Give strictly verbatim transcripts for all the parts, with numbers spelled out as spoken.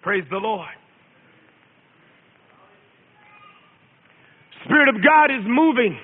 Praise the Lord. Spirit of God is moving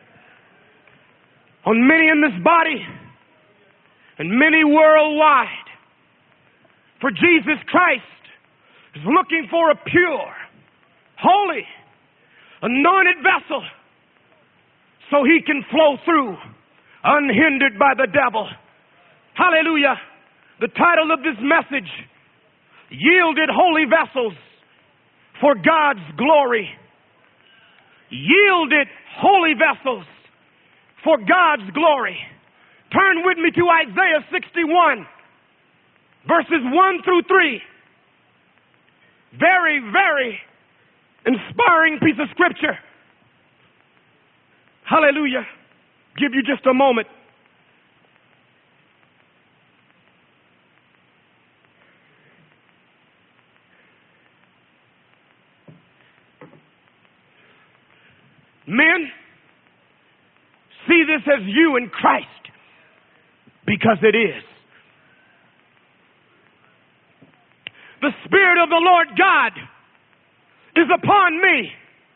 on many in this body and many worldwide. For Jesus Christ is looking for a pure, holy, anointed vessel so he can flow through unhindered by the devil. Hallelujah. The title of this message, Yielded Holy Vessels for God's Glory. Yielded holy vessels for God's glory. Turn with me to Isaiah sixty-one, verses one through three. Very, very inspiring piece of scripture. Hallelujah. Give you just a moment. Men, see this as you in Christ, because it is. The Spirit of the Lord God is upon me,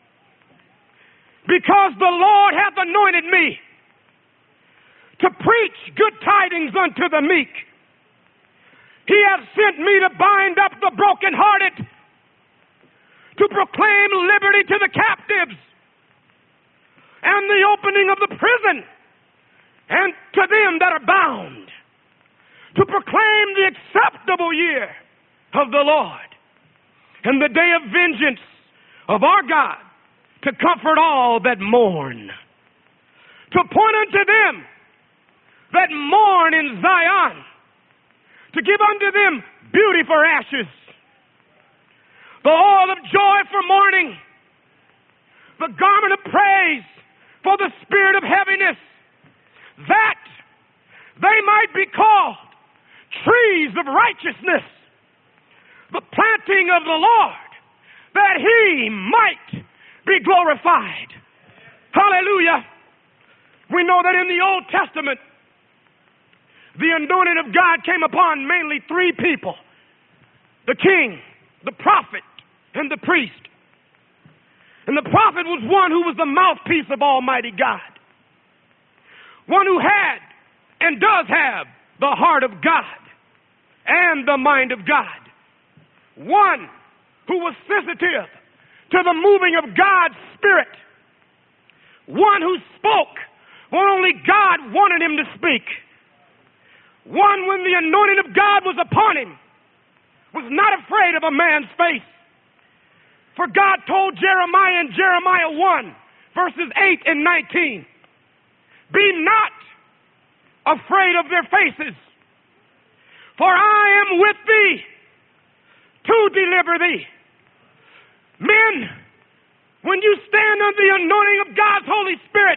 because the Lord hath anointed me to preach good tidings unto the meek. He hath sent me to bind up the brokenhearted, to proclaim liberty to the captives, and the opening of the prison, and to them that are bound, to proclaim the acceptable year of the Lord, and the day of vengeance of our God, to comfort all that mourn, to point unto them that mourn in Zion, to give unto them beauty for ashes, the oil of joy for mourning, the garment of praise for the spirit of heaviness, that they might be called trees of righteousness, the planting of the Lord, that he might be glorified. Hallelujah. We know that in the Old Testament, the anointing of God came upon mainly three people: the king, the prophet, and the priest. And the prophet was one who was the mouthpiece of Almighty God. One who had and does have the heart of God and the mind of God. One who was sensitive to the moving of God's Spirit. One who spoke when only God wanted him to speak. One, when the anointing of God was upon him, was not afraid of a man's face. For God told Jeremiah in Jeremiah one, verses eight and nineteen, be not afraid of their faces, for I am with thee to deliver thee. Men, when you stand under the anointing of God's Holy Spirit,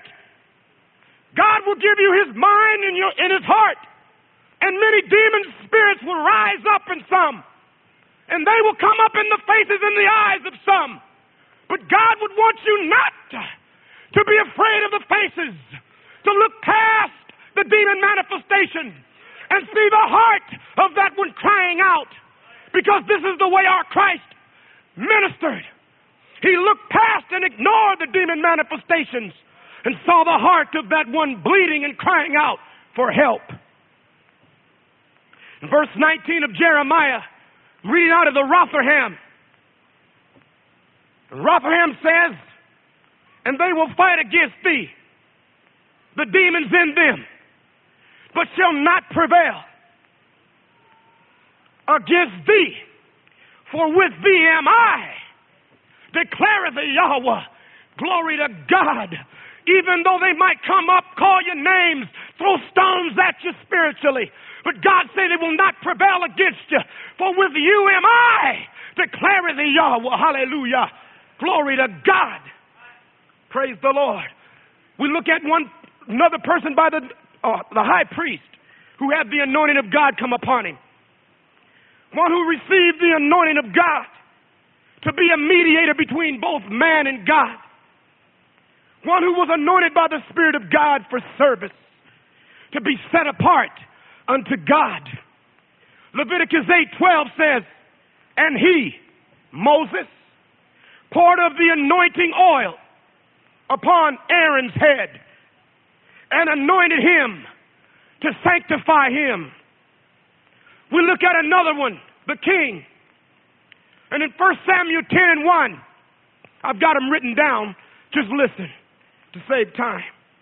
God will give you his mind and your, in his heart, and many demon spirits will rise up in some. And they will come up in the faces and the eyes of some. But God would want you not to be afraid of the faces, to look past the demon manifestation and see the heart of that one crying out. Because this is the way our Christ ministered. He looked past and ignored the demon manifestations and saw the heart of that one bleeding and crying out for help. In verse nineteen of Jeremiah, reading out of the Rotherham. Rotherham says, and they will fight against thee, the demons in them, but shall not prevail against thee. For with thee am I, declareth the Yahweh. Glory to God. Even though they might come up, call your names, throw stones at you spiritually, but God said it will not prevail against you. For with you am I, declaring the Yahweh. Hallelujah. Glory to God. Praise the Lord. We look at one another person by the, uh, the high priest who had the anointing of God come upon him. One who received the anointing of God to be a mediator between both man and God. One who was anointed by the Spirit of God for service, to be set apart unto God. Leviticus eight twelve says, And he, Moses, poured of the anointing oil upon Aaron's head and anointed him to sanctify him. We look at another one, the king. And in First Samuel ten and one, I've got them written down. Just listen to save time.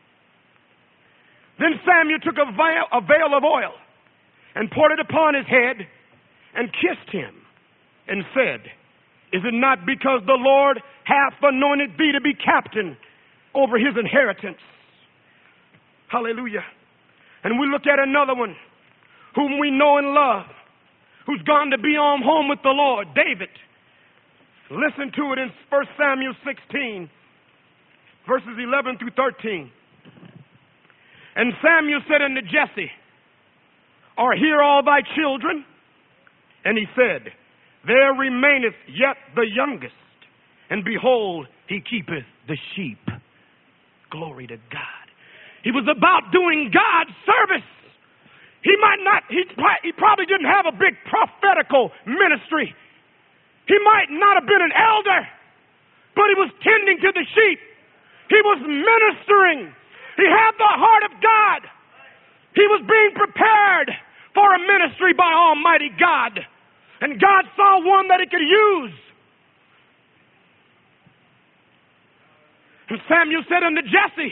Then Samuel took a veil, a veil of oil and poured it upon his head and kissed him and said, is it not because the Lord hath anointed thee to be captain over his inheritance? Hallelujah. And we look at another one whom we know and love, who's gone to be on home with the Lord, David. Listen to it in First Samuel sixteen, verses eleven through thirteen. And Samuel said unto Jesse, are here all thy children? And he said, there remaineth yet the youngest, and behold, he keepeth the sheep. Glory to God. He was about doing God's service. He might not, he, he probably didn't have a big prophetical ministry. He might not have been an elder, but he was tending to the sheep. He was ministering. He had the heart of God. He was being prepared for a ministry by Almighty God. And God saw one that he could use. And Samuel said unto Jesse,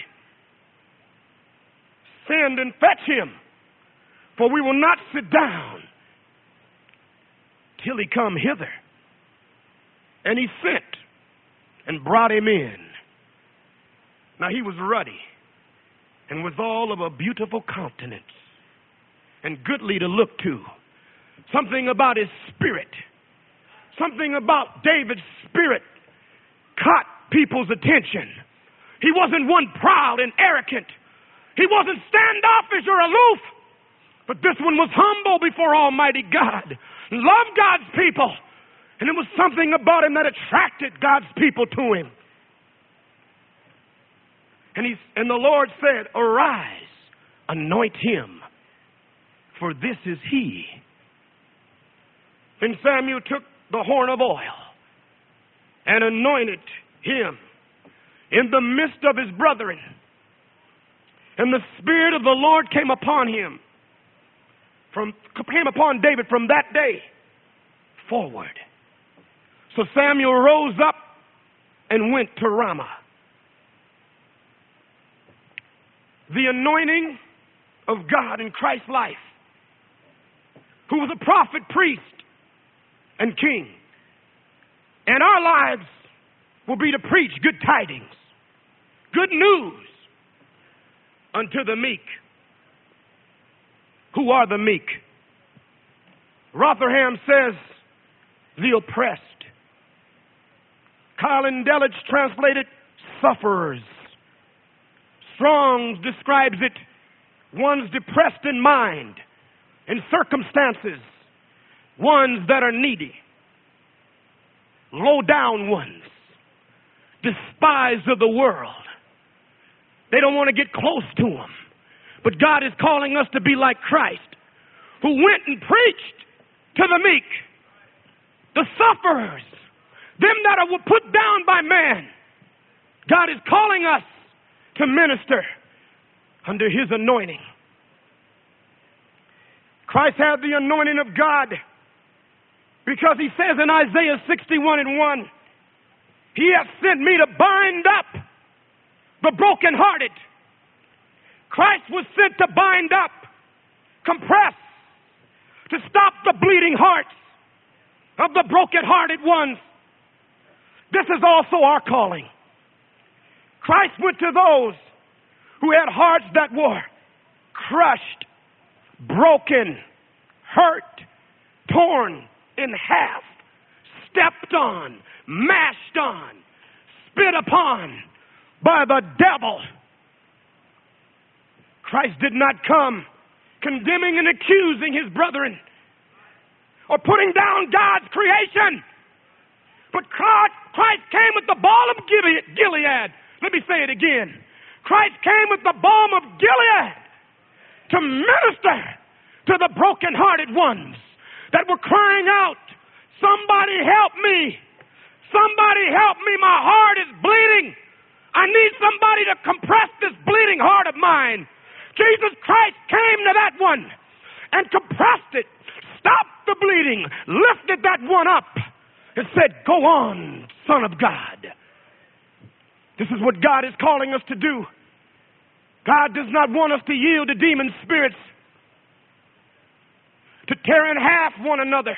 send and fetch him, for we will not sit down till he come hither. And he sent and brought him in. Now he was ruddy and withal of a beautiful countenance and goodly to look to. Something about his spirit, something about David's spirit caught people's attention. He wasn't one proud and arrogant. He wasn't standoffish or aloof. But this one was humble before Almighty God, loved God's people. And it was something about him that attracted God's people to him. And, he, and the Lord said, arise, anoint him, for this is he. Then Samuel took the horn of oil and anointed him in the midst of his brethren. And the Spirit of the Lord came upon him, from, came upon David from that day forward. So Samuel rose up and went to Ramah. The anointing of God in Christ's life, who was a prophet, priest, and king. And our lives will be to preach good tidings, good news unto the meek. Who are the meek? Rotherham says, the oppressed. Colin Delage translated, sufferers. Strong's describes it, ones depressed in mind and circumstances, ones that are needy, low down ones, despised of the world. They don't want to get close to them. But God is calling us to be like Christ, who went and preached to the meek, the sufferers, them that are put down by man. God is calling us to minister under his anointing. Christ had the anointing of God because he says in Isaiah sixty-one and one, he hath sent me to bind up the brokenhearted. Christ was sent to bind up, compress, to stop the bleeding hearts of the brokenhearted ones. This is also our calling. Christ went to those who had hearts that were crushed, broken, hurt, torn in half, stepped on, mashed on, spit upon by the devil. Christ did not come condemning and accusing his brethren or putting down God's creation. But Christ came with the balm of Gilead. Let me say it again. Christ came with the balm of Gilead to minister to the brokenhearted ones that were crying out, Somebody help me. Somebody help me. My heart is bleeding. I need somebody to compress this bleeding heart of mine. Jesus Christ came to that one and compressed it, stopped the bleeding, lifted that one up, and said, go on, Son of God. This is what God is calling us to do. God does not want us to yield to demon spirits, to tear in half one another.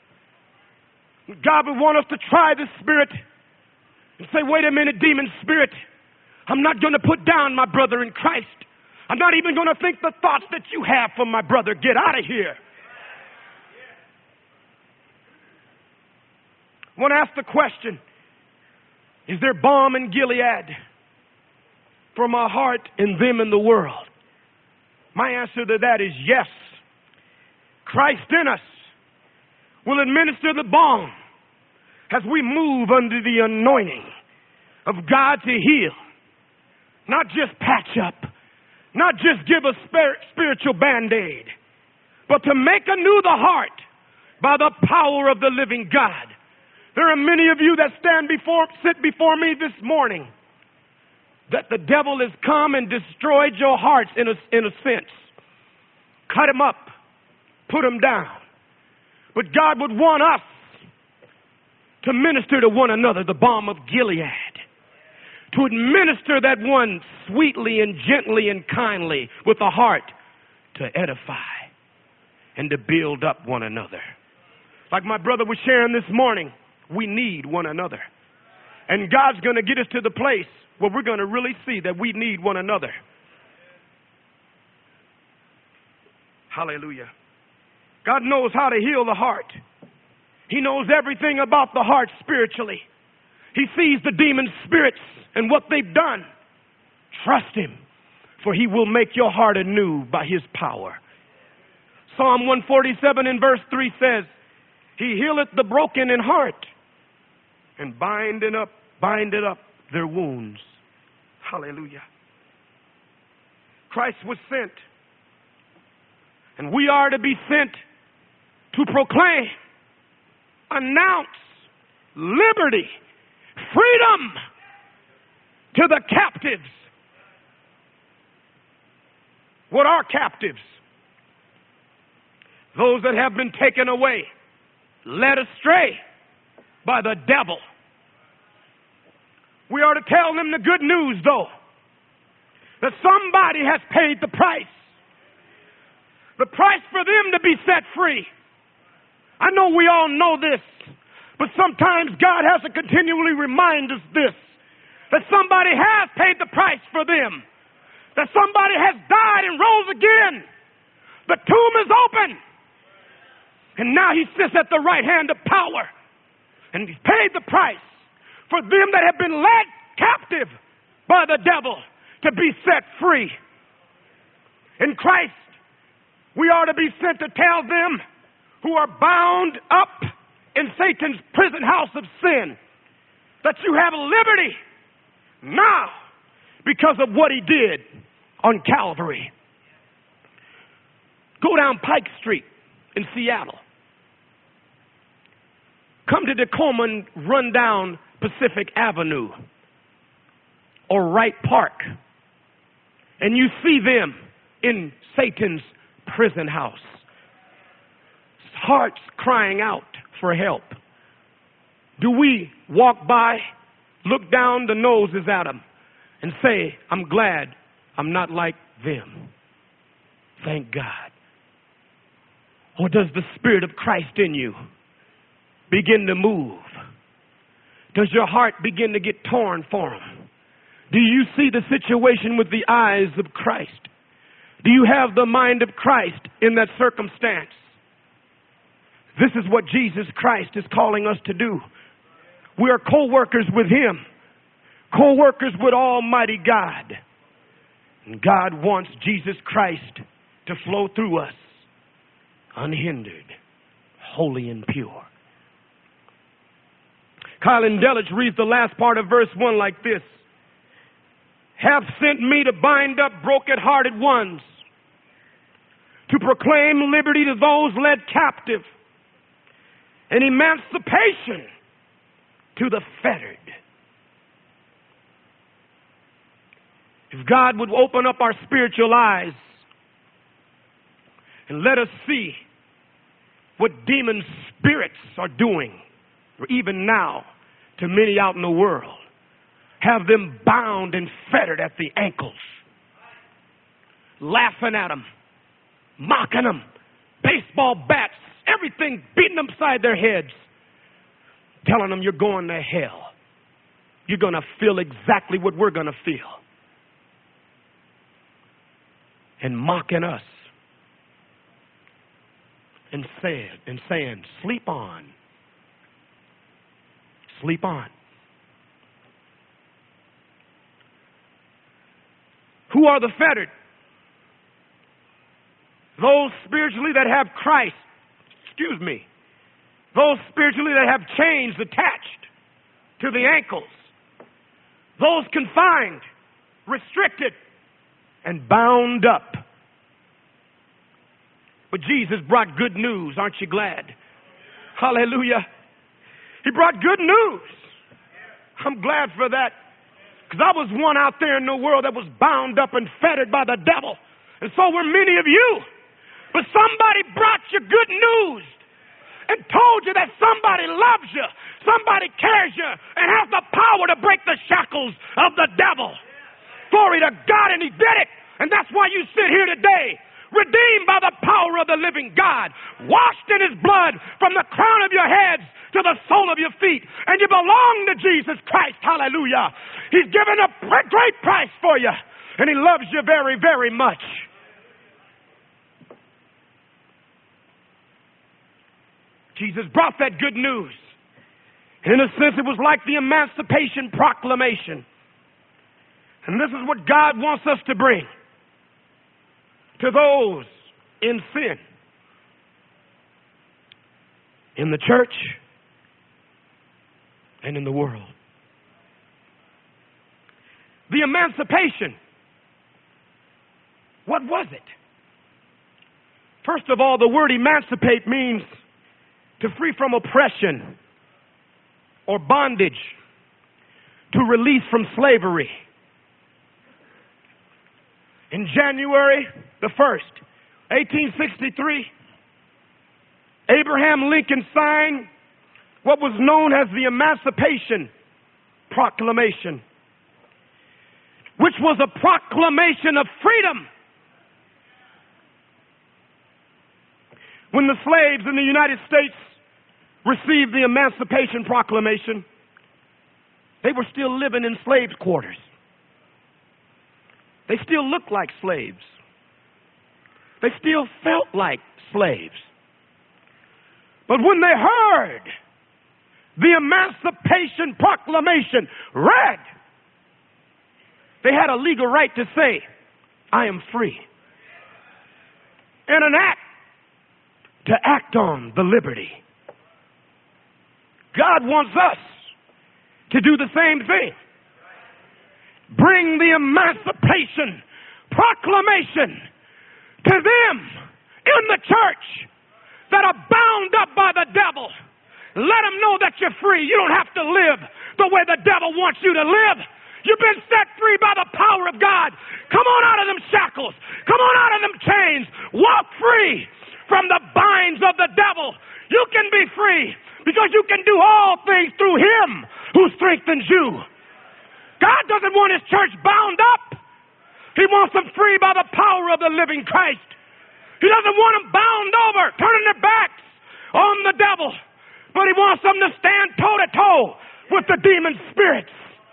God would want us to try the spirit and say, wait a minute, demon spirit, I'm not going to put down my brother in Christ. I'm not even going to think the thoughts that you have for my brother. Get out of here. I want to ask the question, is there balm in Gilead for my heart and them in the world? My answer to that is yes. Christ in us will administer the balm as we move under the anointing of God to heal. Not just patch up, not just give a spiritual band-aid, but to make anew the heart by the power of the living God. There are many of you that stand before, sit before me this morning, that the devil has come and destroyed your hearts in a, in a sense. Cut them up, put them down. But God would want us to minister to one another the balm of Gilead, to administer that one sweetly and gently and kindly with a heart to edify and to build up one another. Like my brother was sharing this morning, we need one another. And God's going to get us to the place where we're going to really see that we need one another. Hallelujah. God knows how to heal the heart. He knows everything about the heart spiritually. He sees the demon spirits and what they've done. Trust him, for he will make your heart anew by his power. Psalm one forty-seven in verse three says, he healeth the broken in heart and binding up, bindeth up their wounds. Hallelujah. Christ was sent, and we are to be sent to proclaim, announce liberty, freedom to the captives. What are captives? Those that have been taken away, led astray by the devil. We are to tell them the good news, though, that somebody has paid the price. The price for them to be set free. I know we all know this, but sometimes God has to continually remind us this, that somebody has paid the price for them, that somebody has died and rose again. The tomb is open, and now he sits at the right hand of power, and he's paid the price for them that have been led captive by the devil to be set free. In Christ, we are to be sent to tell them who are bound up in Satan's prison house of sin that you have liberty now because of what he did on Calvary. Go down Pike Street in Seattle. Come to Tacoma and run down Pacific Avenue or Wright Park, and you see them in Satan's prison house, hearts crying out for help. Do we walk by, look down the noses at them, and say, I'm glad I'm not like them? Thank God. Or does the Spirit of Christ in you begin to move? Does your heart begin to get torn for them? Do you see the situation with the eyes of Christ? Do you have the mind of Christ in that circumstance? This is what Jesus Christ is calling us to do. We are co-workers with him, co-workers with Almighty God. And God wants Jesus Christ to flow through us unhindered, holy and pure. Colin Delich reads the last part of verse one like this: have sent me to bind up broken-hearted ones, to proclaim liberty to those led captive, an emancipation to the fettered. If God would open up our spiritual eyes and let us see what demon spirits are doing, even now, to many out in the world, have them bound and fettered at the ankles, laughing at them, mocking them, baseball bats, everything beating them upside their heads, telling them you're going to hell. You're going to feel exactly what we're going to feel. And mocking us. And saying, and saying, sleep on. Sleep on. Who are the fettered? Those spiritually that have Christ. Excuse me. Those spiritually that have chains attached to the ankles. Those confined, restricted, and bound up. But Jesus brought good news. Aren't you glad? Hallelujah. He brought good news. I'm glad for that. Because I was one out there in the world that was bound up and fettered by the devil. And so were many of you. But somebody brought you good news and told you that somebody loves you, somebody cares you, and has the power to break the shackles of the devil. Glory to God, and he did it. And that's why you sit here today, redeemed by the power of the living God, washed in his blood from the crown of your heads to the sole of your feet, and you belong to Jesus Christ. Hallelujah. He's given a great price for you, and he loves you very, very much. Jesus brought that good news. And in a sense, it was like the Emancipation Proclamation. And this is what God wants us to bring to those in sin, in the church, and in the world. The emancipation, what was it? First of all, the word emancipate means to free from oppression or bondage, to release from slavery. In January the first, eighteen sixty-three, Abraham Lincoln signed what was known as the Emancipation Proclamation, which was a proclamation of freedom. When the slaves in the United States received the Emancipation Proclamation, they were still living in slaves' quarters. They still looked like slaves. They still felt like slaves. But when they heard the Emancipation Proclamation read, they had a legal right to say, I am free. And an act to act on the liberty. God wants us to do the same thing. Bring the Emancipation Proclamation to them in the church that are bound up by the devil. Let them know that you're free. You don't have to live the way the devil wants you to live. You've been set free by the power of God. Come on out of them shackles. Come on out of them chains. Walk free from the binds of the devil. You can be free because you can do all things through him who strengthens you. God doesn't want his church bound up. He wants them free by the power of the living Christ. He doesn't want them bound over, turning their backs on the devil. But he wants them to stand toe-to-toe with the demon spirits.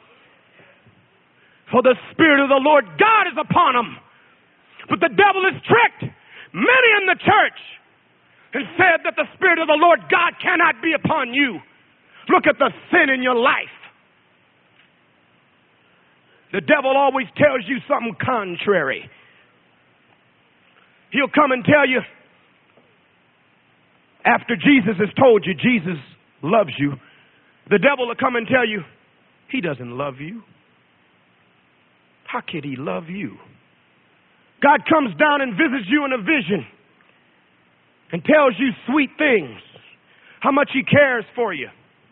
For the Spirit of the Lord God is upon them. But the devil is tricked many in the church and said that the Spirit of the Lord God cannot be upon you. Look at the sin in your life. The devil always tells you something contrary. He'll come and tell you, after Jesus has told you Jesus loves you, the devil will come and tell you, he doesn't love you. How could he love you? God comes down and visits you in a vision and tells you sweet things. how much he cares for you.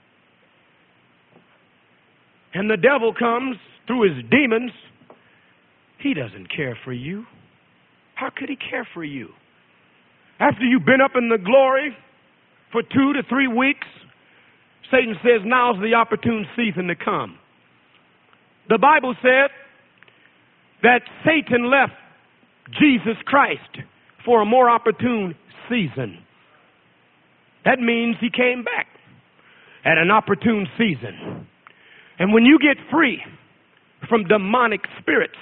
And the devil comes through his demons. He doesn't care for you. How could he care for you? After you've been up in the glory for two to three weeks, Satan says, now's the opportune season to come. The Bible said that Satan left Jesus Christ for a more opportune season. That means he came back at an opportune season. And when you get free from demonic spirits,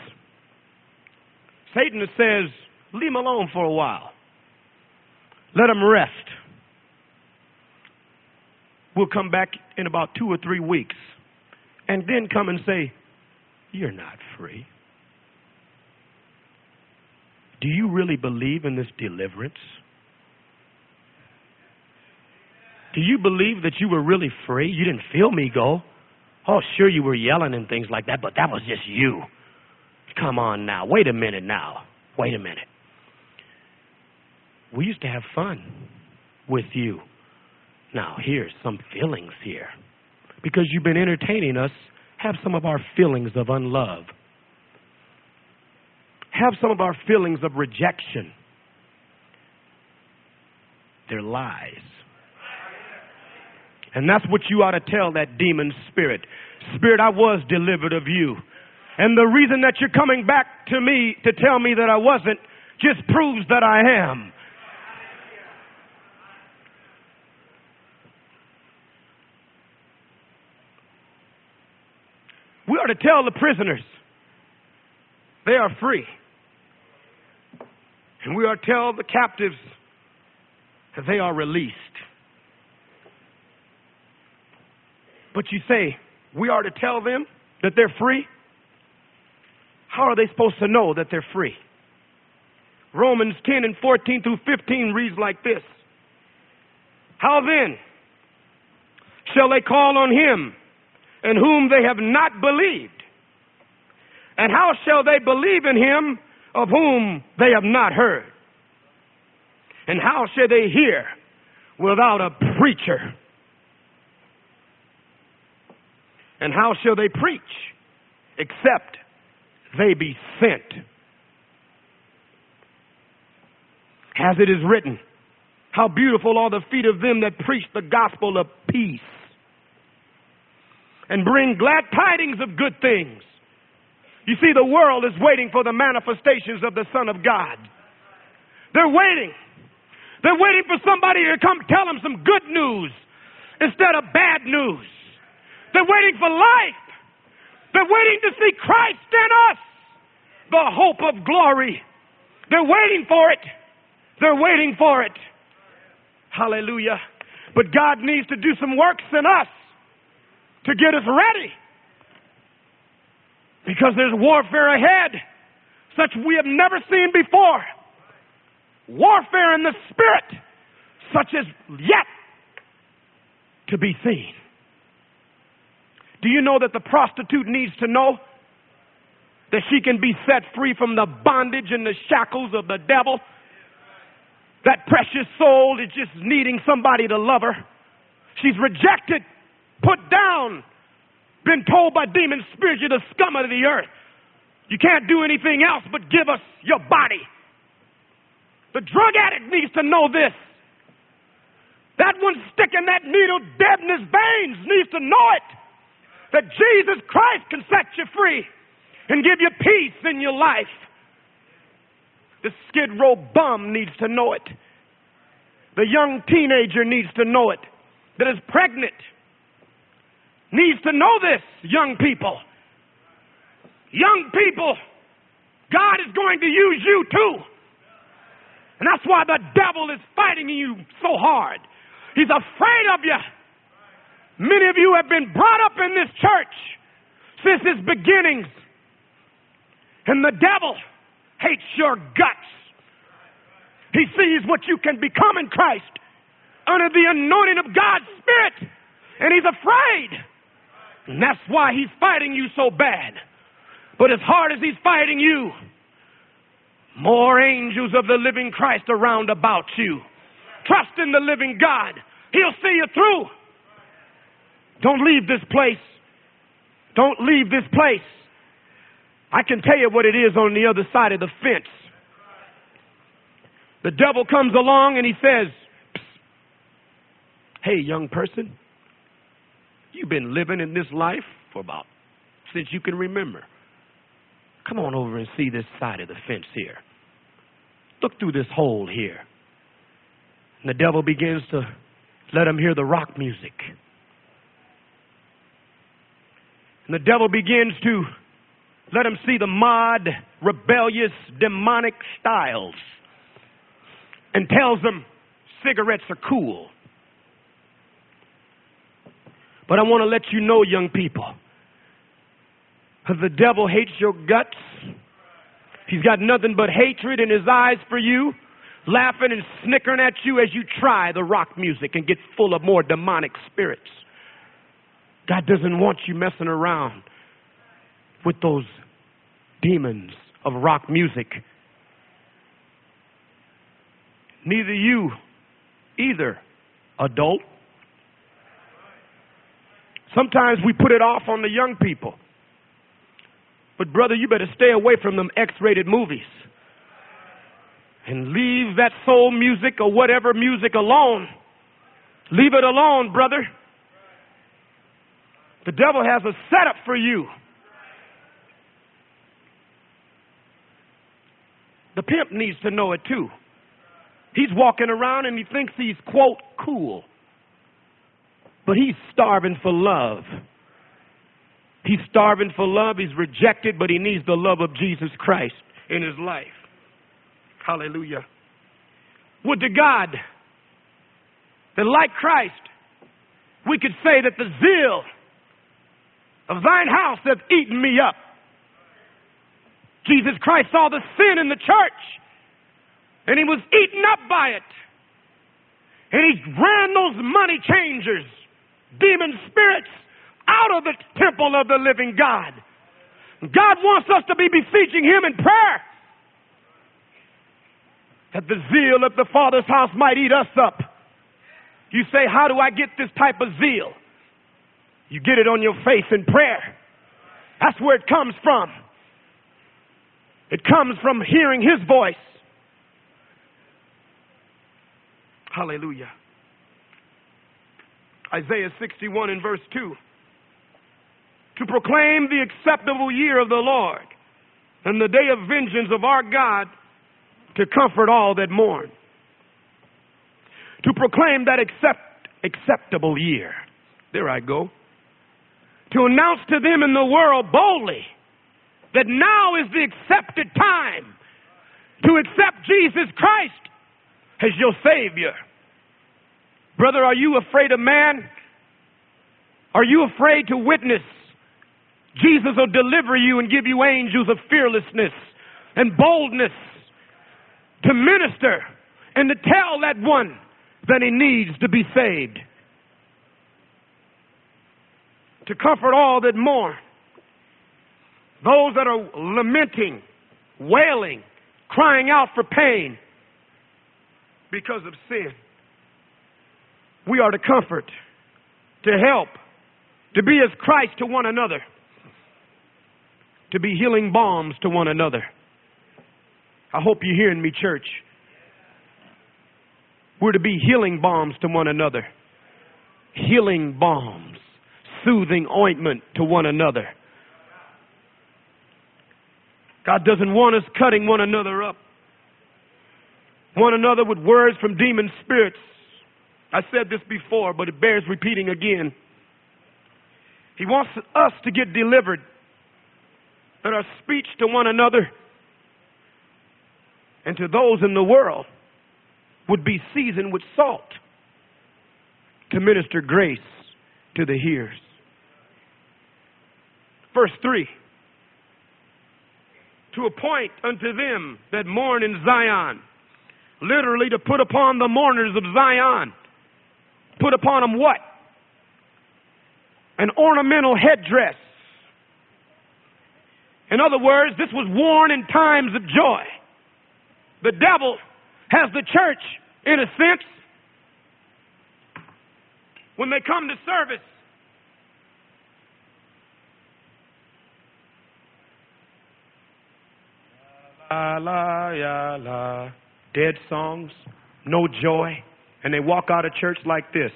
Satan says, leave him alone for a while. Let him rest. We'll come back in about two or three weeks and then come and say, you're not free. Do you really believe in this deliverance? Do you believe that you were really free? You didn't feel me go. Oh, sure, you were yelling and things like that, but that was just you. Come on now. Wait a minute now. Wait a minute. We used to have fun with you. Now, here's some feelings here. Because you've been entertaining us, have some of our feelings of unlove. Have some of our feelings of rejection. They're lies. And that's what you ought to tell that demon spirit. Spirit, I was delivered of you. And the reason that you're coming back to me to tell me that I wasn't just proves that I am. We are to tell the prisoners they are free. And we are to tell the captives that they are released. But you say, we are to tell them that they're free? How are they supposed to know that they're free? Romans ten and fourteen through fifteen reads like this. How then shall they call on him in whom they have not believed? And how shall they believe in him of whom they have not heard? And how shall they hear without a preacher? And how shall they preach except they be sent? As it is written, how beautiful are the feet of them that preach the gospel of peace and bring glad tidings of good things. You see, the world is waiting for the manifestations of the Son of God. They're waiting. They're waiting for somebody to come tell them some good news instead of bad news. They're waiting for life. They're waiting to see Christ in us, the hope of glory. They're waiting for it. They're waiting for it. Hallelujah. But God needs to do some works in us to get us ready. Because there's warfare ahead, such we have never seen before. Warfare in the spirit, such as yet to be seen. Do you know that the prostitute needs to know that she can be set free from the bondage and the shackles of the devil? That precious soul is just needing somebody to love her. She's rejected, put down, been told by demon spirits, you're the scum of the earth. You can't do anything else but give us your body. The drug addict needs to know this. That one sticking that needle dead in his veins needs to know it. That Jesus Christ can set you free and give you peace in your life. The skid row bum needs to know it. The young teenager needs to know it. That is pregnant needs to know this, young people. Young people, God is going to use you too. And that's why the devil is fighting you so hard. He's afraid of you. Many of you have been brought up in this church since its beginnings. And the devil hates your guts. He sees what you can become in Christ under the anointing of God's Spirit. And he's afraid. And that's why he's fighting you so bad. But as hard as he's fighting you, more angels of the living Christ around about you. Trust in the living God. He'll see you through. Don't leave this place. Don't leave this place. I can tell you what it is on the other side of the fence. The devil comes along and he says, hey, young person, you've been living in this life for about since you can remember. Come on over and see this side of the fence here. Look through this hole here. And the devil begins to let him hear the rock music. And the devil begins to let him see the mod, rebellious, demonic styles. And tells them cigarettes are cool. But I want to let you know, young people, the devil hates your guts. He's got nothing but hatred in his eyes for you, laughing and snickering at you as you try the rock music and get full of more demonic spirits. God doesn't want you messing around with those demons of rock music. Neither you, either, adult. Sometimes we put it off on the young people. But brother, you better stay away from them X-rated movies. And leave that soul music or whatever music alone. Leave it alone, brother. The devil has a setup for you. The pimp needs to know it too. He's walking around and he thinks he's, quote, cool. But he's starving for love. He's starving for love. He's rejected, but he needs the love of Jesus Christ in his life. Hallelujah. Would to God that like Christ, we could say that the zeal of thine house hath eaten me up. Jesus Christ saw the sin in the church, and he was eaten up by it. And he ran those money changers, demon spirits, out of the temple of the living God. God wants us to be beseeching him in prayer, that the zeal of the Father's house might eat us up. You say, how do I get this type of zeal? You get it on your face in prayer. That's where it comes from. It comes from hearing his voice. Hallelujah. Isaiah sixty-one and verse two. To proclaim the acceptable year of the Lord and the day of vengeance of our God, to comfort all that mourn. To proclaim that accept, acceptable year. There I go. To announce to them in the world boldly that now is the accepted time to accept Jesus Christ as your Savior. Brother, are you afraid of man? Are you afraid to witness? Jesus will deliver you and give you angels of fearlessness and boldness to minister and to tell that one that he needs to be saved. To comfort all that mourn. Those that are lamenting, wailing, crying out for pain because of sin. We are to comfort, to help, to be as Christ to one another, to be healing balms to one another. I hope you're hearing me, church. We're to be healing balms to one another. Healing balms, soothing ointment to one another. God doesn't want us cutting one another up. One another with words from demon spirits. I said this before, but it bears repeating again. He wants us to get delivered, that our speech to one another and to those in the world would be seasoned with salt to minister grace to the hearers. Verse three. To appoint unto them that mourn in Zion. Literally, to put upon the mourners of Zion. Put upon them what? An ornamental headdress. In other words, this was worn in times of joy. The devil has the church, in a sense, when they come to service. La, la, ya, la. Dead songs, no joy, and they walk out of church like this.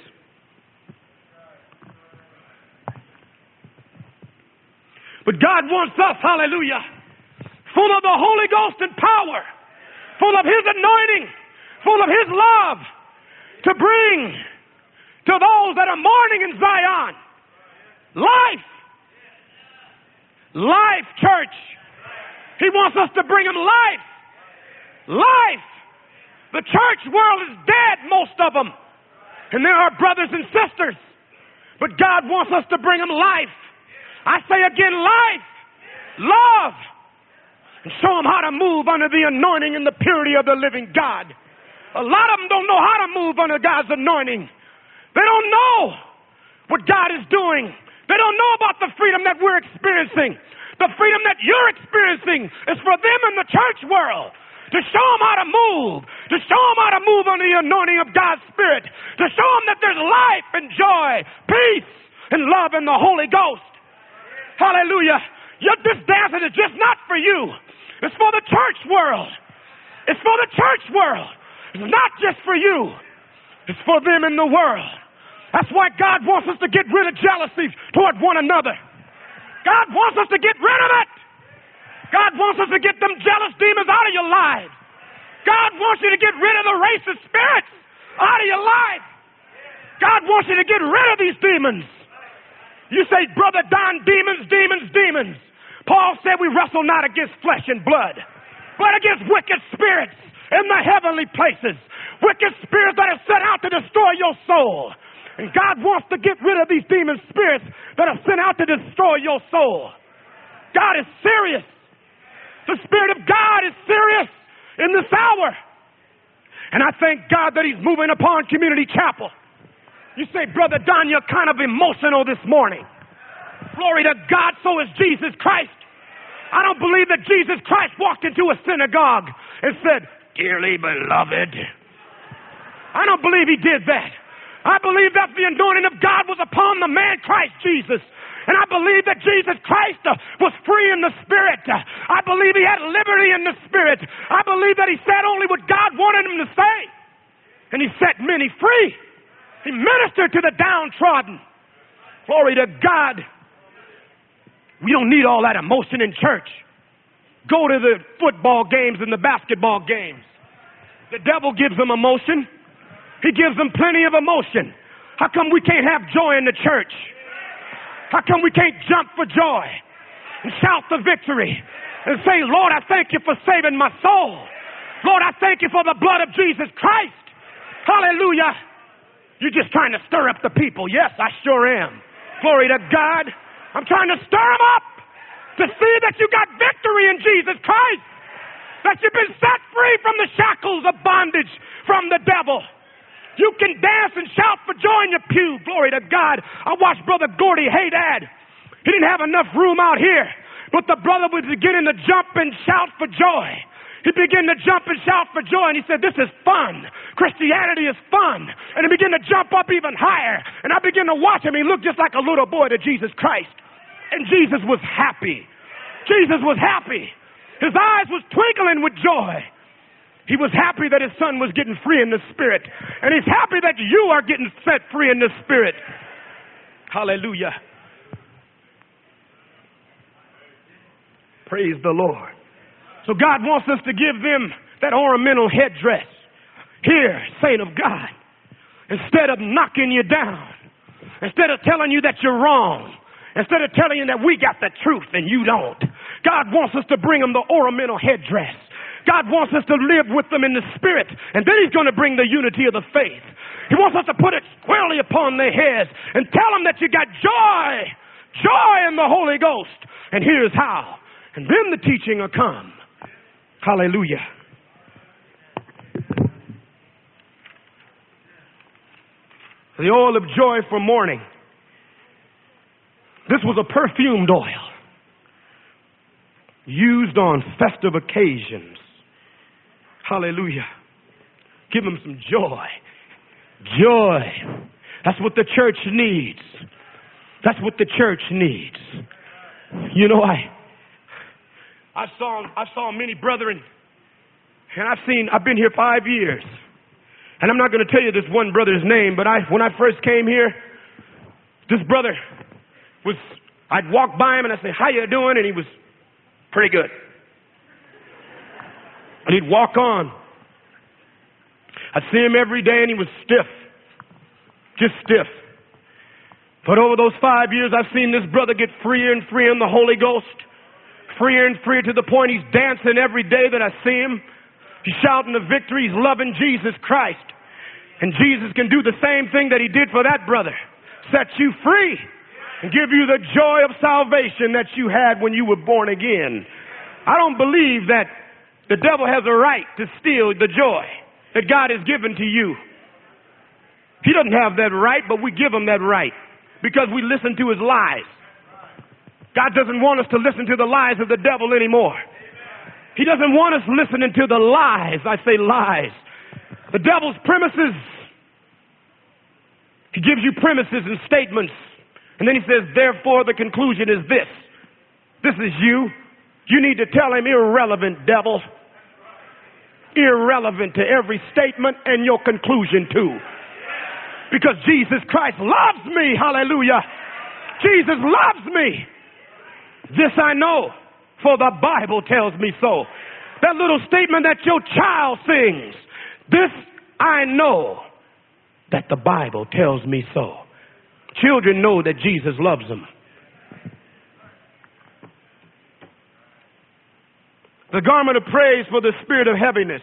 But God wants us, hallelujah, full of the Holy Ghost and power, full of His anointing, full of His love, to bring to those that are mourning in Zion life. Life, church. He wants us to bring them life. Life. The church world is dead, most of them. And there are brothers and sisters. But God wants us to bring them life. I say again, life, love, and show them how to move under the anointing and the purity of the living God. A lot of them don't know how to move under God's anointing. They don't know what God is doing. They don't know about the freedom that we're experiencing. The freedom that you're experiencing is for them in the church world. To show them how to move. To show them how to move under the anointing of God's Spirit. To show them that there's life and joy, peace and love in the Holy Ghost. Hallelujah. Yet this dancing is just not for you. It's for the church world. It's for the church world. It's not just for you. It's for them in the world. That's why God wants us to get rid of jealousy toward one another. God wants us to get rid of it. God wants us to get them jealous demons out of your life. God wants you to get rid of the racist spirits out of your life. God wants you to get rid of these demons. You say, Brother Don, demons, demons, demons. Paul said we wrestle not against flesh and blood, but against wicked spirits in the heavenly places. Wicked spirits that are set out to destroy your soul. And God wants to get rid of these demon spirits that are sent out to destroy your soul. God is serious. The Spirit of God is serious in this hour. And I thank God that He's moving upon Community Chapel. You say, Brother Don, you're kind of emotional this morning. Glory to God, so is Jesus Christ. I don't believe that Jesus Christ walked into a synagogue and said, Dearly beloved. I don't believe He did that. I believe that the anointing of God was upon the man Christ Jesus. And I believe that Jesus Christ uh, was free in the Spirit. Uh, I believe He had liberty in the Spirit. I believe that He said only what God wanted Him to say. And He set many free. He ministered to the downtrodden. Glory to God. We don't need all that emotion in church. Go to the football games and the basketball games. The devil gives them emotion. He gives them plenty of emotion. How come we can't have joy in the church? How come we can't jump for joy and shout the victory and say, Lord, I thank you for saving my soul. Lord, I thank you for the blood of Jesus Christ. Hallelujah. You're just trying to stir up the people. Yes, I sure am. Glory to God. I'm trying to stir them up to see that you got victory in Jesus Christ. That you've been set free from the shackles of bondage from the devil. You can dance and shout for joy in your pew. Glory to God. I watched Brother Gordy Haydad. He didn't have enough room out here, but the brother was beginning to jump and shout for joy. He began to jump and shout for joy, and he said, this is fun. Christianity is fun. And he began to jump up even higher. And I began to watch him. He looked just like a little boy to Jesus Christ. And Jesus was happy. Jesus was happy. His eyes was twinkling with joy. He was happy that his son was getting free in the Spirit. And he's happy that you are getting set free in the Spirit. Hallelujah. Praise the Lord. So God wants us to give them that ornamental headdress. Here, saint of God, instead of knocking you down, instead of telling you that you're wrong, instead of telling you that we got the truth and you don't, God wants us to bring them the ornamental headdress. God wants us to live with them in the Spirit, and then He's going to bring the unity of the faith. He wants us to put it squarely upon their heads and tell them that you got joy, joy in the Holy Ghost. And here's how. And then the teaching will come. Hallelujah. The oil of joy for mourning. This was a perfumed oil used on festive occasions. Hallelujah. Give them some joy. Joy. That's what the church needs. That's what the church needs. You know, I I saw I saw many brethren, and I've seen I've been here five years. And I'm not going to tell you this one brother's name, but I when I first came here, this brother was I'd walk by him and I'd say, "How you doing?" And he was pretty good. And he'd walk on. I'd see him every day and he was stiff. Just stiff. But over those five years, I've seen this brother get freer and freer in the Holy Ghost. Freer and freer to the point he's dancing every day that I see him. He's shouting the victory. He's loving Jesus Christ. And Jesus can do the same thing that he did for that brother. Set you free and give you the joy of salvation that you had when you were born again. I don't believe that the devil has a right to steal the joy that God has given to you. He doesn't have that right, but we give him that right because we listen to his lies. God doesn't want us to listen to the lies of the devil anymore. He doesn't want us listening to the lies. I say lies. The devil's premises. He gives you premises and statements. And then he says, therefore, the conclusion is this. This is you. You need to tell him, irrelevant devil. Irrelevant to every statement and your conclusion too. Because Jesus Christ loves me. Hallelujah. Jesus loves me. This I know, for the Bible tells me so. That little statement that your child sings, this I know, that the Bible tells me so. Children know that Jesus loves them. The garment of praise for the spirit of heaviness.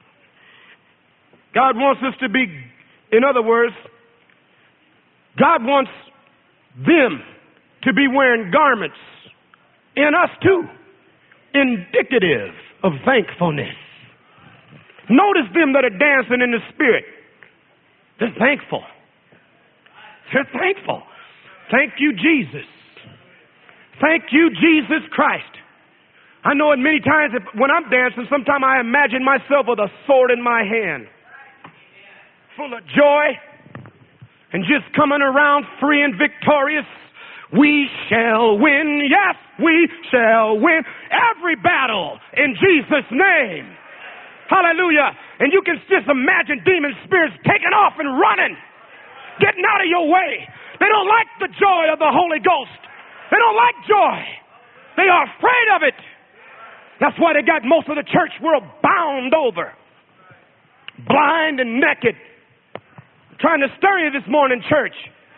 God wants us to be, in other words, God wants them to be wearing garments in us too, indicative of thankfulness. Notice them that are dancing in the spirit. They're thankful. They're thankful. Thank you, Jesus. Thank you, Jesus Christ. I know it many times if, when I'm dancing, sometimes I imagine myself with a sword in my hand, full of joy, and just coming around free and victorious. We shall win. Yes, we shall win every battle in Jesus' name. Hallelujah. And you can just imagine demon spirits taking off and running, getting out of your way. They don't like the joy of the Holy Ghost. They don't like joy. They are afraid of it. That's why they got most of the church world bound over, blind and naked. I'm trying to stir you this morning, church.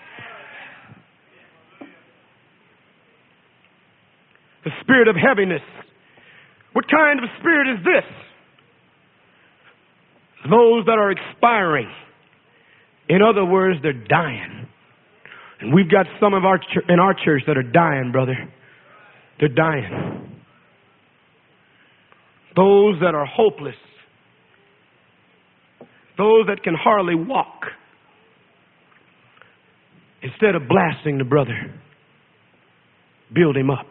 The spirit of heaviness. What kind of spirit is this? Those that are expiring. In other words, they're dying. And we've got some of our ch- in our church that are dying, brother. They're dying. Those that are hopeless. Those that can hardly walk. Instead of blasting the brother, build him up.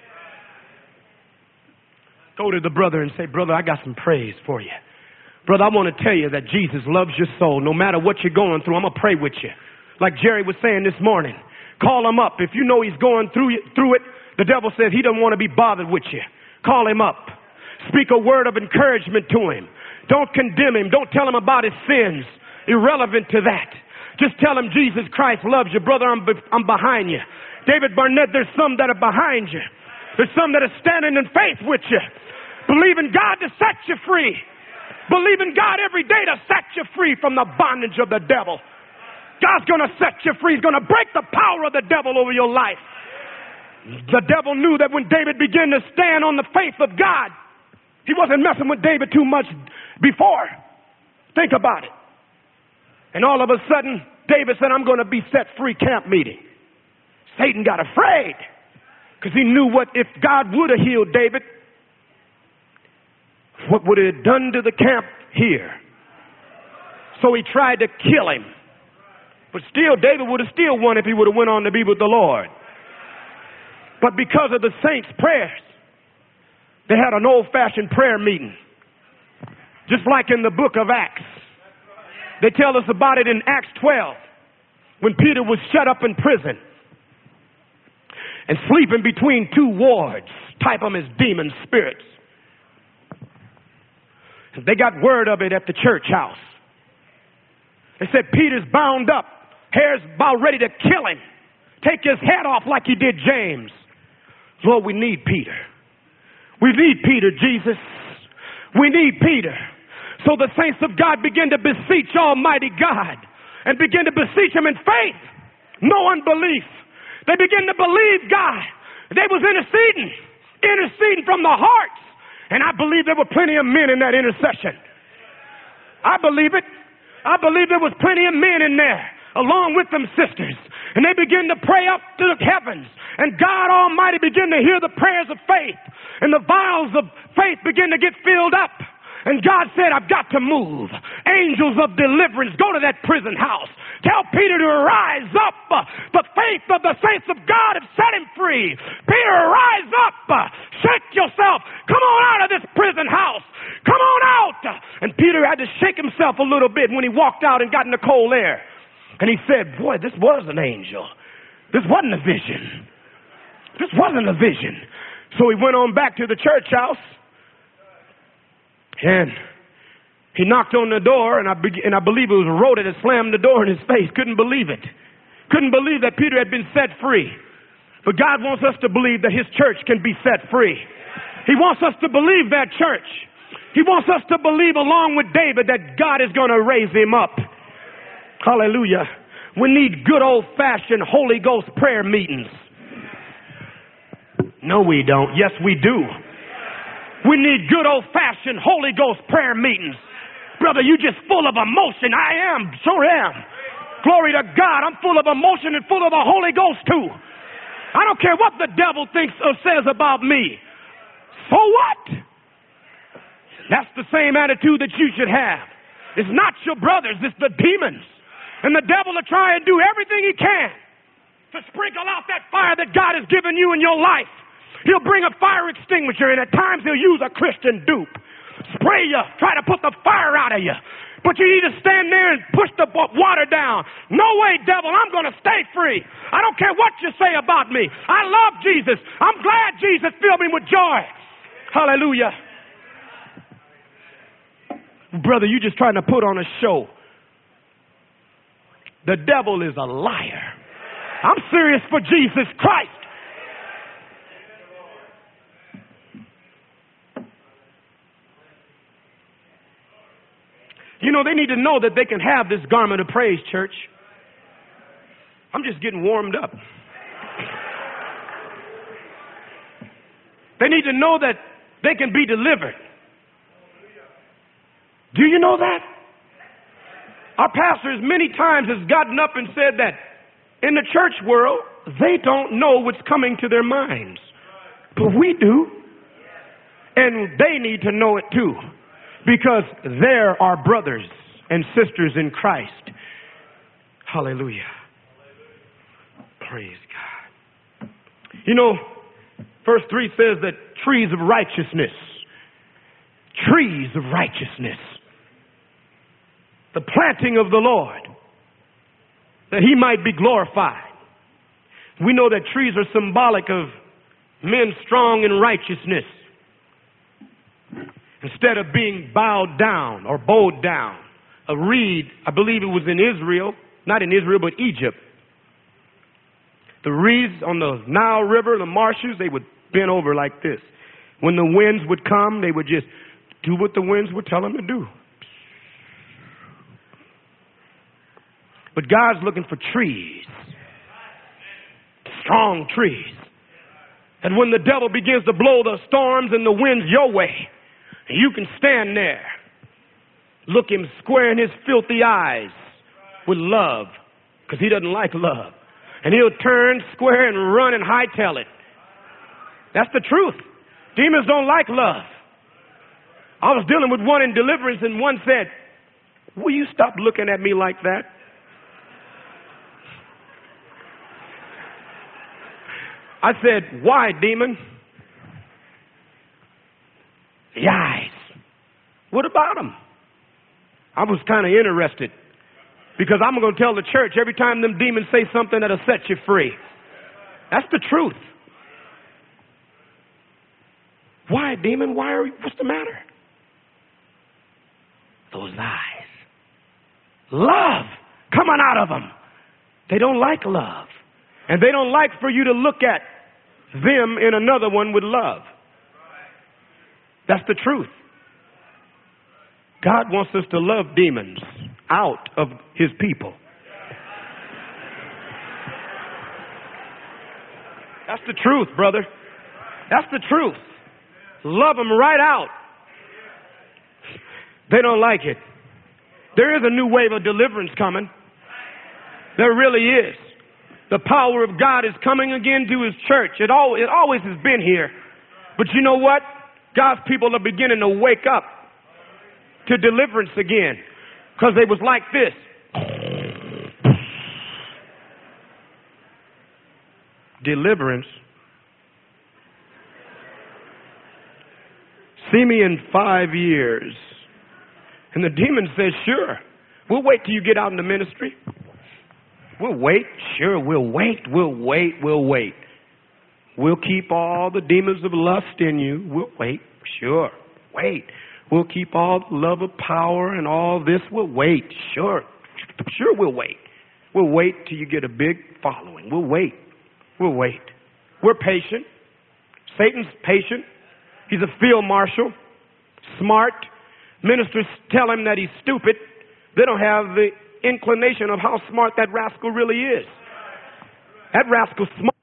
Go to the brother and say, brother, I got some praise for you. Brother, I want to tell you that Jesus loves your soul. No matter what you're going through, I'm going to pray with you. Like Jerry was saying this morning, call him up. If you know he's going through through it, the devil says he doesn't want to be bothered with you. Call him up. Speak a word of encouragement to him. Don't condemn him. Don't tell him about his sins. Irrelevant to that. Just tell him Jesus Christ loves you. Brother, I'm, be- I'm behind you. David Barnett, there's some that are behind you. There's some that are standing in faith with you. Believe in God to set you free. Believe in God every day to set you free from the bondage of the devil. God's going to set you free. He's going to break the power of the devil over your life. The devil knew that when David began to stand on the faith of God, he wasn't messing with David too much before. Think about it. And all of a sudden, David said, I'm going to be set free camp meeting. Satan got afraid because he knew what if God would have healed David, what would it have done to the camp here? So he tried to kill him. But still, David would have still won if he would have went on to be with the Lord. But because of the saints' prayers, they had an old-fashioned prayer meeting. Just like in the book of Acts. They tell us about it in Acts twelve. when Peter was shut up in prison and sleeping between two wards, type them as demon spirits. They got word of it at the church house. They said, Peter's bound up. Herod's about ready to kill him. Take his head off like he did James. Lord, we need Peter. We need Peter, Jesus. We need Peter. So the saints of God begin to beseech Almighty God and begin to beseech him in faith, no unbelief. They begin to believe God. They was interceding, interceding from the hearts. And I believe there were plenty of men in that intercession. I believe it. I believe there was plenty of men in there, along with them sisters. And they began to pray up to the heavens. And God Almighty began to hear the prayers of faith. And the vials of faith began to get filled up. And God said, I've got to move. Angels of deliverance, go to that prison house. Tell Peter to rise up. The faith of the saints of God have set him free. Peter, rise up. Shake yourself. Come on out of this prison house. Come on out. And Peter had to shake himself a little bit when he walked out and got in the cold air. And he said, boy, this was an angel. This wasn't a vision. This wasn't a vision. So he went on back to the church house. And he knocked on the door, and I, be- and I believe it was Rhoda that slammed the door in his face. Couldn't believe it. Couldn't believe that Peter had been set free. But God wants us to believe that his church can be set free. He wants us to believe that church. He wants us to believe along with David that God is going to raise him up. Hallelujah. We need good old-fashioned Holy Ghost prayer meetings. No, we don't. Yes, we do. We need good old-fashioned Holy Ghost prayer meetings. Brother, you just full of emotion. I am. Sure am. Glory to God. I'm full of emotion and full of the Holy Ghost too. I don't care what the devil thinks or says about me. So what? That's the same attitude that you should have. It's not your brothers. It's the demons. And the devil will try and do everything he can to sprinkle out that fire that God has given you in your life. He'll bring a fire extinguisher, and at times he'll use a Christian dupe. Spray you, try to put the fire out of you. But you need to stand there and push the water down. No way, devil, I'm going to stay free. I don't care what you say about me. I love Jesus. I'm glad Jesus filled me with joy. Hallelujah. Brother, you just trying to put on a show. The devil is a liar. I'm serious for Jesus Christ. You know, they need to know that they can have this garment of praise, church. I'm just getting warmed up. They need to know that they can be delivered. Do you know that? Our pastors many times has gotten up and said that in the church world, they don't know what's coming to their minds. But we do. And they need to know it too. Because they're our brothers and sisters in Christ. Hallelujah. Praise God. You know, verse three says that trees of righteousness, trees of righteousness, the planting of the Lord, that he might be glorified. We know that trees are symbolic of men strong in righteousness. Instead of being bowed down or bowed down. A reed, I believe it was in Israel, not in Israel, but Egypt. The reeds on the Nile River, the marshes, they would bend over like this. When the winds would come, they would just do what the winds would tell them to do. But God's looking for trees. Strong trees. And when the devil begins to blow the storms and the winds your way, you can stand there, look him square in his filthy eyes with love, because he doesn't like love. And he'll turn square and run and hightail it. That's the truth. Demons don't like love. I was dealing with one in deliverance, and one said, will you stop looking at me like that? I said, why, demon? The eyes. What about them? I was kind of interested. Because I'm going to tell the church every time them demons say something that'll set you free. That's the truth. Why, demon? Why are you, what's the matter? Those eyes. Love coming out of them. They don't like love. And they don't like for you to look at them in another one with love. That's the truth. God wants us to love demons out of his people. That's the truth, brother. That's the truth. Love them right out. They don't like it. There is a new wave of deliverance coming. There really is. The power of God is coming again to his church. It, al- it always has been here. But you know what? God's people are beginning to wake up to deliverance again. Because they was like this. Deliverance. See me in five years. And the demon says, sure. We'll wait till you get out in the ministry. We'll wait. Sure, we'll wait. We'll wait. We'll wait. We'll keep all the demons of lust in you. We'll wait. Sure. Wait. We'll keep all the love of power and all this. We'll wait. Sure. Sure, we'll wait. We'll wait till you get a big following. We'll wait. We'll wait. We're patient. Satan's patient. He's a field marshal. Smart. Ministers tell him that he's stupid. They don't have the inclination of how smart that rascal really is. That rascal's smart.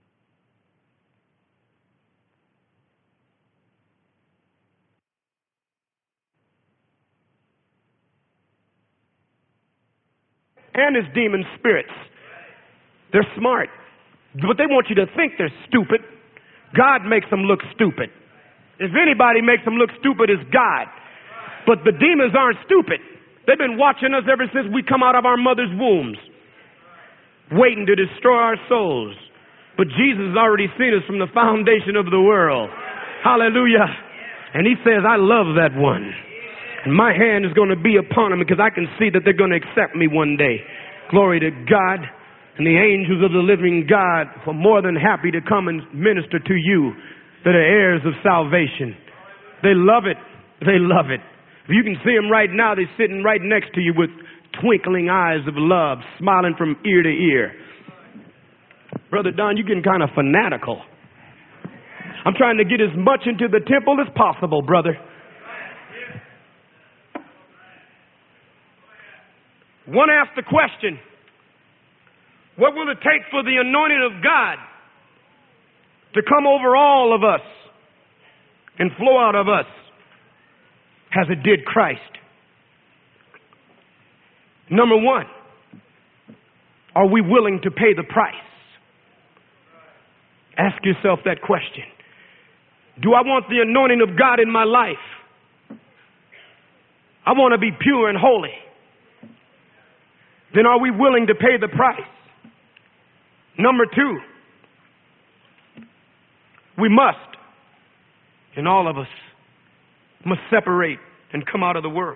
And his demon spirits. They're smart. But they want you to think they're stupid. God makes them look stupid. If anybody makes them look stupid, it's God. But the demons aren't stupid. They've been watching us ever since we come out of our mother's wombs, waiting to destroy our souls. But Jesus has already seen us from the foundation of the world. Hallelujah. And he says, I love that one. And my hand is going to be upon them because I can see that they're going to accept me one day. Glory to God. And the angels of the living God are more than happy to come and minister to you that are heirs of salvation. They love it. They love it. If you can see them right now, they're sitting right next to you with twinkling eyes of love, smiling from ear to ear. Brother Don, you're getting kind of fanatical. I'm trying to get as much into the temple as possible, brother. One asked the question, what will it take for the anointing of God to come over all of us and flow out of us as it did Christ? Number one, are we willing to pay the price? Ask yourself that question. Do I want the anointing of God in my life? I want to be pure and holy. Then are we willing to pay the price? Number two, we must, and all of us, must separate and come out of the world.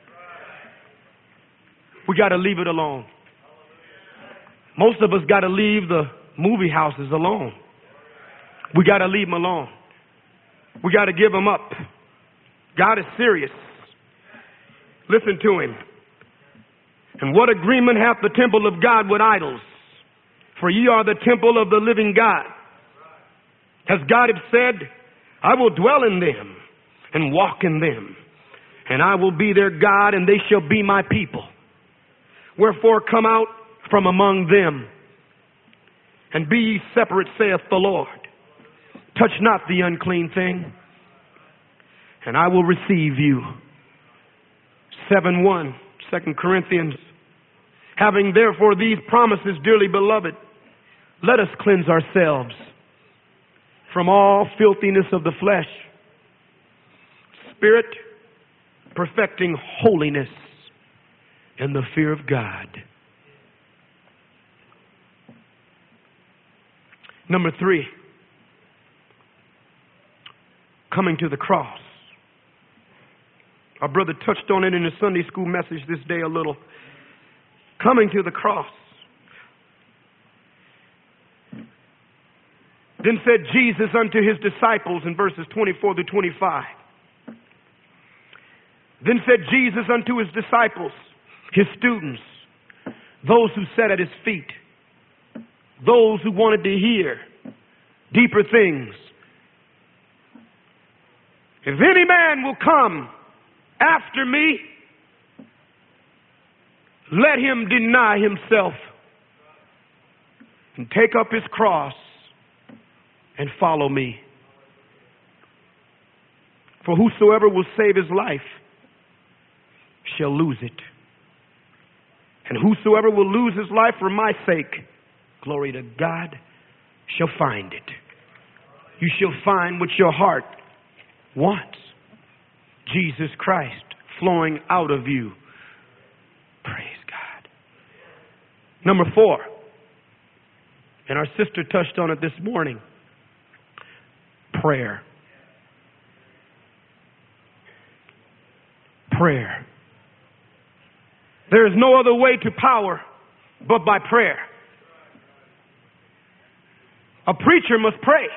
We got to leave it alone. Most of us got to leave the movie houses alone. We got to leave them alone. We got to give them up. God is serious. Listen to him. And what agreement hath the temple of God with idols? For ye are the temple of the living God. Has God have said, I will dwell in them and walk in them, and I will be their God, and they shall be my people. Wherefore come out from among them, and be ye separate, saith the Lord. Touch not the unclean thing, and I will receive you. seven one, Second Corinthians. Having therefore these promises, dearly beloved, let us cleanse ourselves from all filthiness of the flesh, spirit, perfecting holiness in the fear of God. Number three, coming to the cross. Our brother touched on it in his Sunday school message this day a little. coming to the cross. Then said Jesus unto his disciples in verses twenty-four to twenty-five. Then said Jesus unto his disciples, his students, those who sat at his feet, those who wanted to hear deeper things. If any man will come after me, let him deny himself and take up his cross and follow me. For whosoever will save his life shall lose it. And whosoever will lose his life for my sake, glory to God, shall find it. You shall find what your heart wants. Jesus Christ flowing out of you. Praise God. Number four, and our sister touched on it this morning, prayer. Prayer. There is no other way to power but by prayer. A preacher must pray.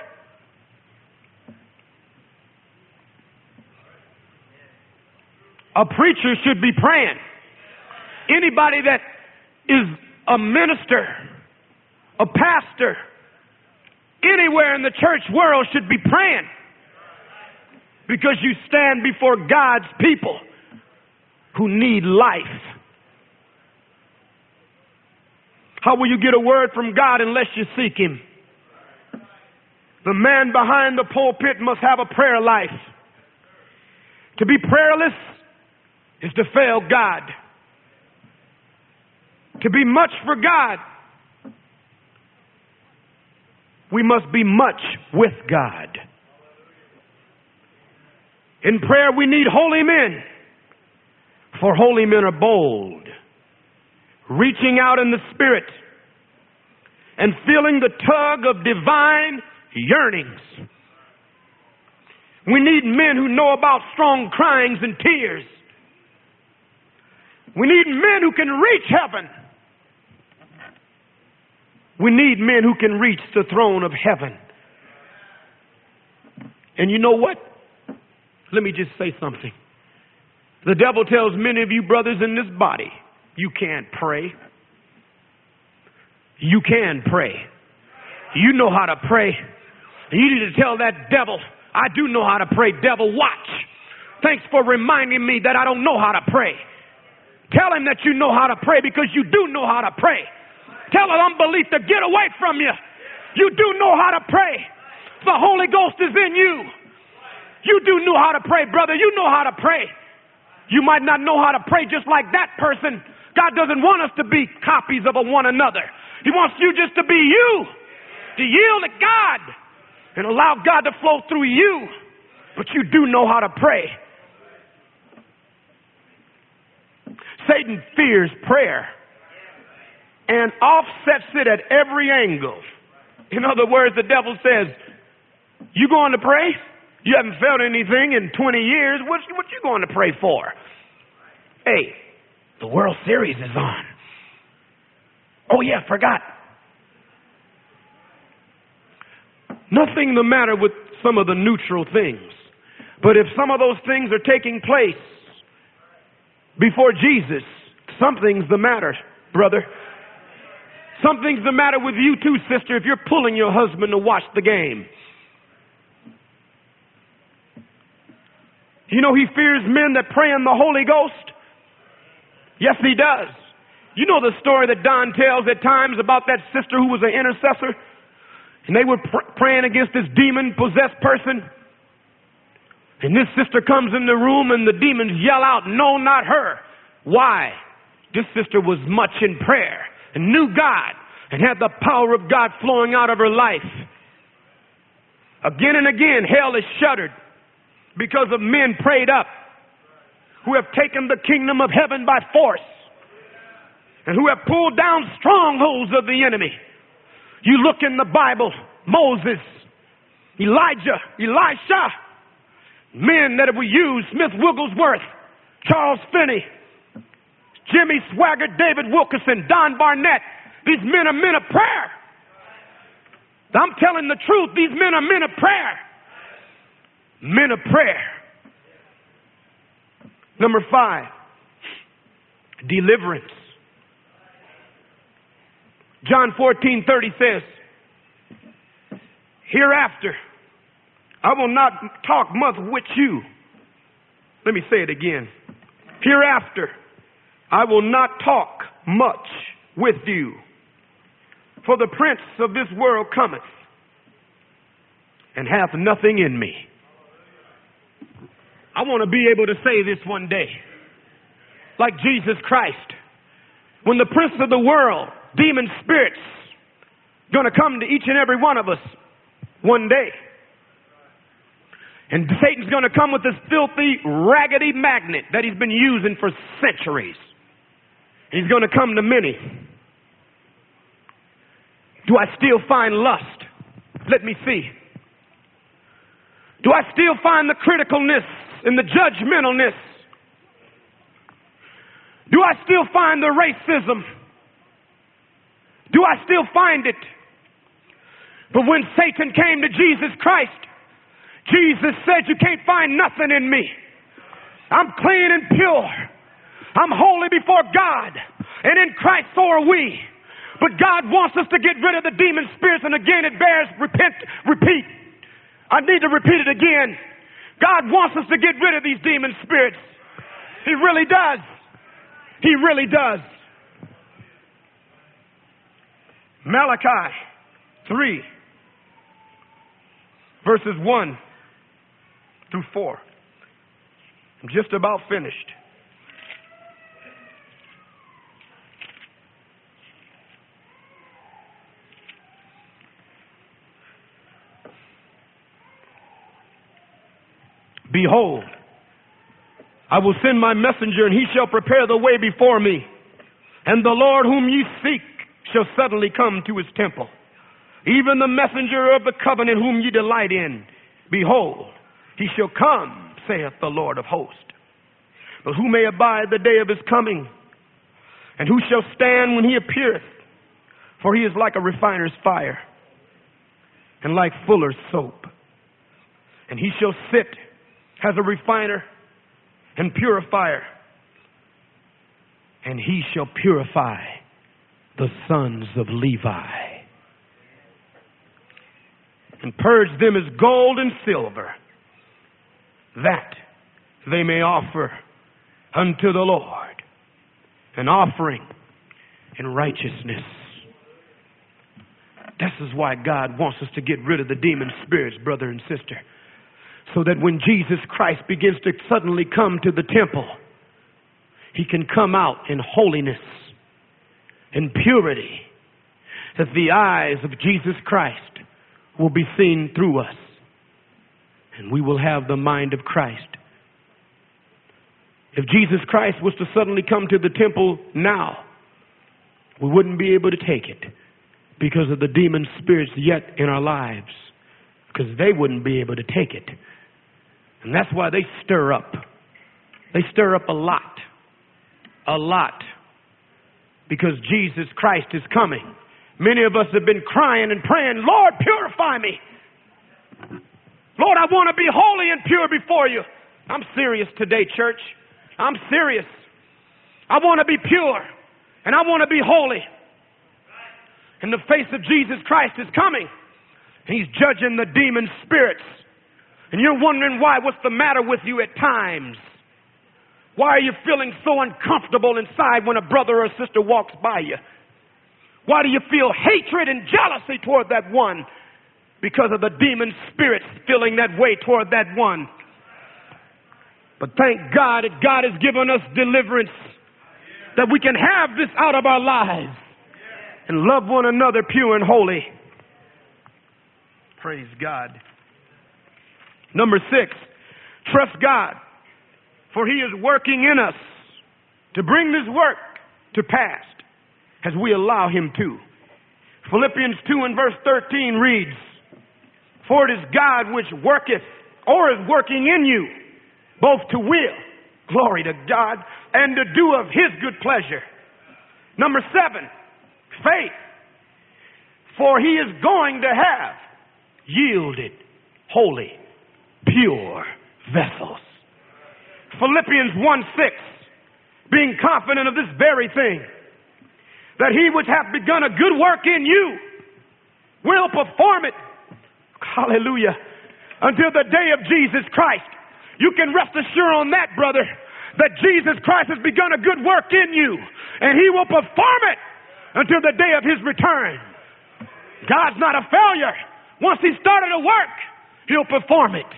A preacher should be praying. Anybody that is a minister, a pastor, anywhere in the church world should be praying. Because you stand before God's people who need life. How will you get a word from God unless you seek Him? The man behind the pulpit must have a prayer life. To be prayerless is to fail God. To be much for God, we must be much with God. In prayer we need holy men, for holy men are bold, reaching out in the Spirit and feeling the tug of divine yearnings. We need men who know about strong cryings and tears. We need men who can reach heaven. We need men who can reach the throne of heaven. And you know what? Let me just say something. The devil tells many of you brothers in this body, you can't pray. You can pray. You know how to pray. You need to tell that devil, I do know how to pray. Devil, watch. Thanks for reminding me that I don't know how to pray. Tell him that you know how to pray, because you do know how to pray. Tell an unbelief to get away from you. You do know how to pray. The Holy Ghost is in you. You do know how to pray, brother. You know how to pray. You might not know how to pray just like that person. God doesn't want us to be copies of a one another. He wants you just to be you, to yield to God and allow God to flow through you. But you do know how to pray. Satan fears prayer and offsets it at every angle. In other words, the devil says, you going to pray? You haven't felt anything in twenty years. What, what you going to pray for? Hey, the World Series is on. Oh yeah, forgot. Nothing the matter with some of the neutral things. But if some of those things are taking place before Jesus, something's the matter, brother. Something's the matter with you too, sister, if you're pulling your husband to watch the game. You know he fears men that pray in the Holy Ghost? Yes, he does. You know the story that Don tells at times about that sister who was an intercessor? And they were pr- praying against this demon-possessed person. And this sister comes in the room and the demons yell out, no, not her. Why? This sister was much in prayer and knew God and had the power of God flowing out of her life. Again and again, hell is shuddered because of men prayed up who have taken the kingdom of heaven by force and who have pulled down strongholds of the enemy. You look in the Bible, Moses, Elijah, Elisha, men that we use, Smith Wigglesworth, Charles Finney, Jimmy Swaggart, David Wilkerson, Don Barnett. These men are men of prayer. I'm telling the truth. These men are men of prayer. Men of prayer. Number five, deliverance. John fourteen thirty says, hereafter, I will not talk much with you. Let me say it again. Hereafter, I will not talk much with you, for the prince of this world cometh, and hath nothing in me. I want to be able to say this one day, like Jesus Christ. When the prince of the world, demon spirits, going to come to each and every one of us one day. And Satan's going to come with this filthy, raggedy magnet that he's been using for centuries. He's going to come to many. Do I still find lust? Let me see. Do I still find the criticalness and the judgmentalness? Do I still find the racism? Do I still find it? But when Satan came to Jesus Christ, Jesus said, you can't find nothing in me. I'm clean and pure. I'm holy before God. And in Christ so are we. But God wants us to get rid of the demon spirits. And again, it bears repent, repeat. I need to repeat it again. God wants us to get rid of these demon spirits. He really does. He really does. Malachi three, verses one through four. I'm just about finished. Behold, I will send my messenger, and he shall prepare the way before me. And the Lord whom ye seek shall suddenly come to his temple. Even the messenger of the covenant whom ye delight in. Behold, he shall come, saith the Lord of hosts. But who may abide the day of his coming? And who shall stand when he appeareth? For he is like a refiner's fire, and like fuller's soap. And he shall sit as a refiner and purifier, and he shall purify the sons of Levi, and purge them as gold and silver, that they may offer unto the Lord an offering in righteousness. This is why God wants us to get rid of the demon spirits, brother and sister, so that when Jesus Christ begins to suddenly come to the temple, he can come out in holiness and purity, that the eyes of Jesus Christ will be seen through us, and we will have the mind of Christ. If Jesus Christ was to suddenly come to the temple now, we wouldn't be able to take it because of the demon spirits yet in our lives, because they wouldn't be able to take it. And that's why they stir up. They stir up a lot. A lot. Because Jesus Christ is coming. Many of us have been crying and praying, Lord, purify me. Lord, I want to be holy and pure before you. I'm serious today, church. I'm serious. I want to be pure. And I want to be holy. And the face of Jesus Christ is coming. He's judging the demon spirits. And you're wondering why, what's the matter with you at times? Why are you feeling so uncomfortable inside when a brother or sister walks by you? Why do you feel hatred and jealousy toward that one? Because of the demon spirits feeling that way toward that one. But thank God that God has given us deliverance, that we can have this out of our lives and love one another pure and holy. Praise God. Number six, trust God, for he is working in us to bring this work to pass as we allow him to. Philippians two and verse thirteen reads, for it is God which worketh or is working in you, both to will, glory to God, and to do of his good pleasure. Number seven, faith. For he is going to have yielded, holy, pure vessels. Philippians one six, being confident of this very thing, that he which hath begun a good work in you will perform it, hallelujah, until the day of Jesus Christ. You can rest assured on that, brother, that Jesus Christ has begun a good work in you, and he will perform it until the day of his return. God's not a failure. Once he started a work, he'll perform it.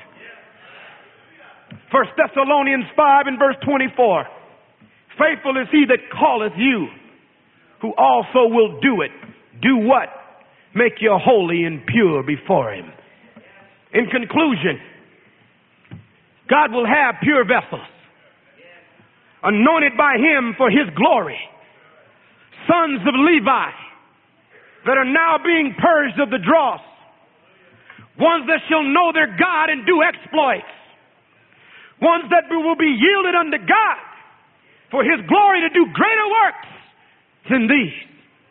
First Thessalonians five and verse twenty-four. Faithful is he that calleth you, who also will do it. Do what? Make you holy and pure before him. In conclusion, God will have pure vessels, anointed by him for his glory, sons of Levi that are now being purged of the dross, ones that shall know their God and do exploits, ones that will be yielded unto God for his glory to do greater works than these,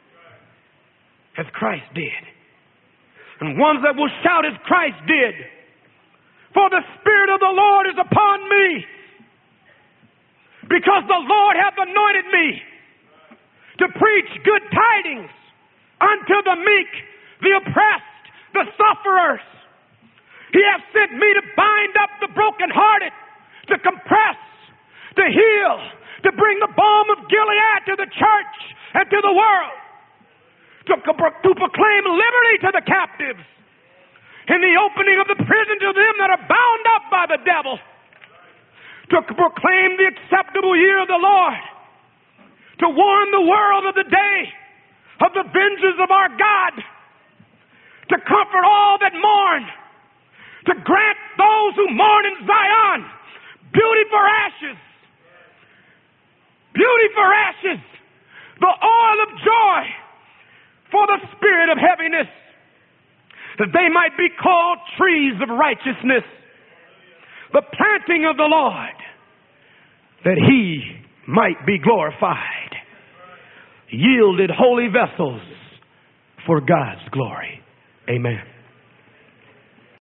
as Christ did. And ones that will shout as Christ did, for the Spirit of the Lord is upon me, because the Lord hath anointed me to preach good tidings unto the meek, the oppressed, the sufferers. He hath sent me to bind up the brokenhearted, to compress, to heal, to bring the balm of Gilead to the church and to the world, to, to proclaim liberty to the captives, and the opening of the prison to them that are bound up by the devil, to proclaim the acceptable year of the Lord, to warn the world of the day of the vengeance of our God, to comfort all that mourn, to grant those who mourn in Zion beauty for ashes, beauty for ashes, the oil of joy for the spirit of heaviness, that they might be called trees of righteousness, the planting of the Lord, that he might be glorified. Yielded holy vessels for God's glory. Amen.